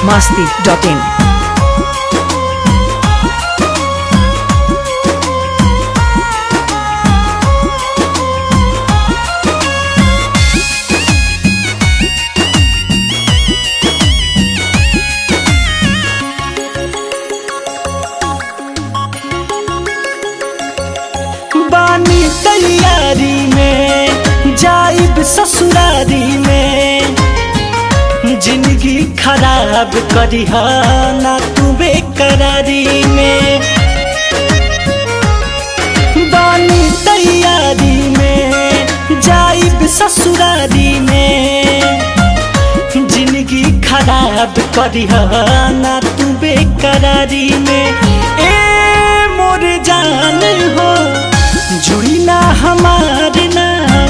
biharmasti.in. बानी तैयारी में जाइब ससुरारी में, जिंदगी खराब करी ना तू बेकरारी में। बानी तैयारी में जाइब ससुरारी में, जिंदगी खराब करी ना तू बेकरारी में। ए मोर जान हो जुड़ी ना हमार नाम,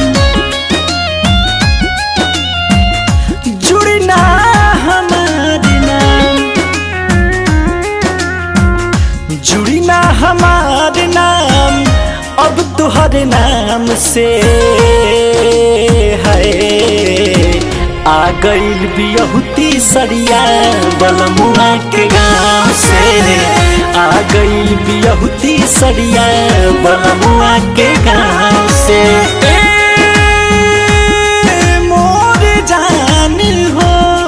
जुड़ी ना हमार नाम, जुड़ी ना हमार नाम अब तुहर नाम से है। आ गइल बियहुती सरिया बलमुआ के गाँव से, आ गइल बियहुती सरिया बलमुआ के गाँव से। मोर जान हो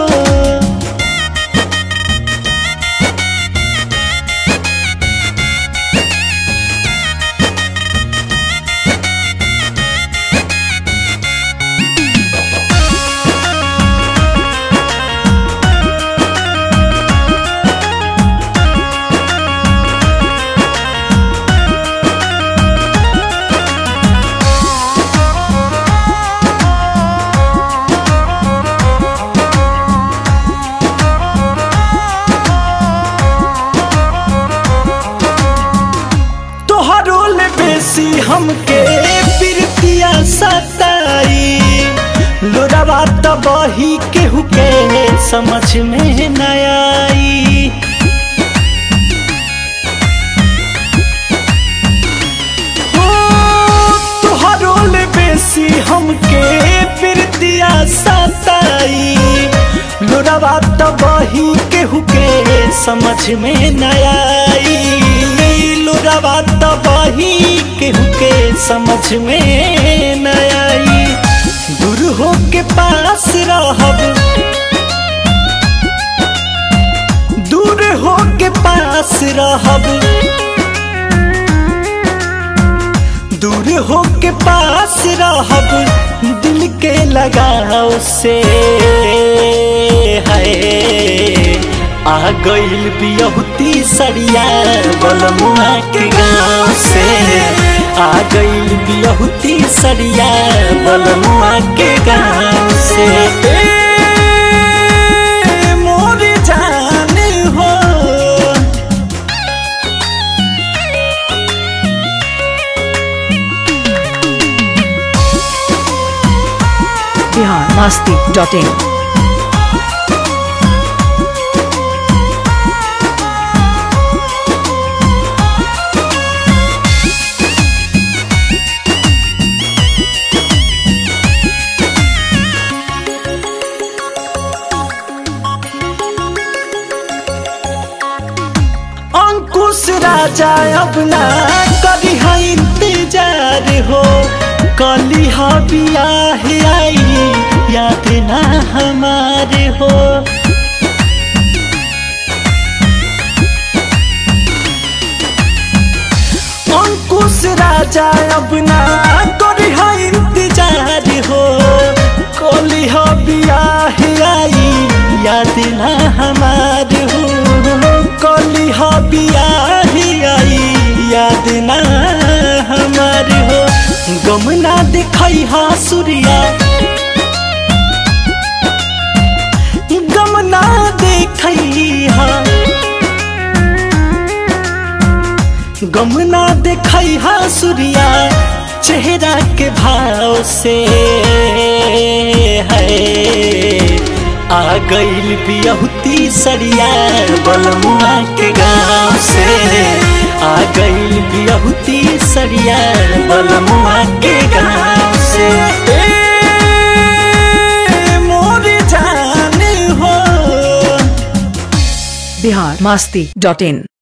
हमके प्रीतिया सताई, लोरावा तबही केहू के समझ में न आई। हो तुहरो ले बेसी हमके प्रीतिया सताई, लोरावा तबही केहू के समझ में न आई। लोरावा तबही केहू के समझ में न आई। दूर हो के पास रहब, दूर हो के पास रहब, दूर हो के पास रहब, दिल के लगाव से है। आ गइल बियहुती सरिया बलमुआ के गाँव से, आ गइल बियहुती सरिया बलमुआ के गाँव से। मोर जान हो biharmasti.in. अंकुश राजा अब ना करी है इंतजार हो, कली हा बियाह आई याद ना हमारे हो। अंकुश राजा अब ना करी है इंतजार हो, कली हा बियाह आई याद ना हमारे हो। कली हा बियाह आई याद ना हमार हो। गम ना दिखाई हा सूर्या, गम ना दिखाई हा, गम ना दिखाई हा सूर्या चेहरा के भाव से है। आ गइल बियहुती सरिया बलमुआ के गाँव से, आ गइल बियहुती सरिया बलमुआ के गाँव से। मोर जान हो biharmasti.in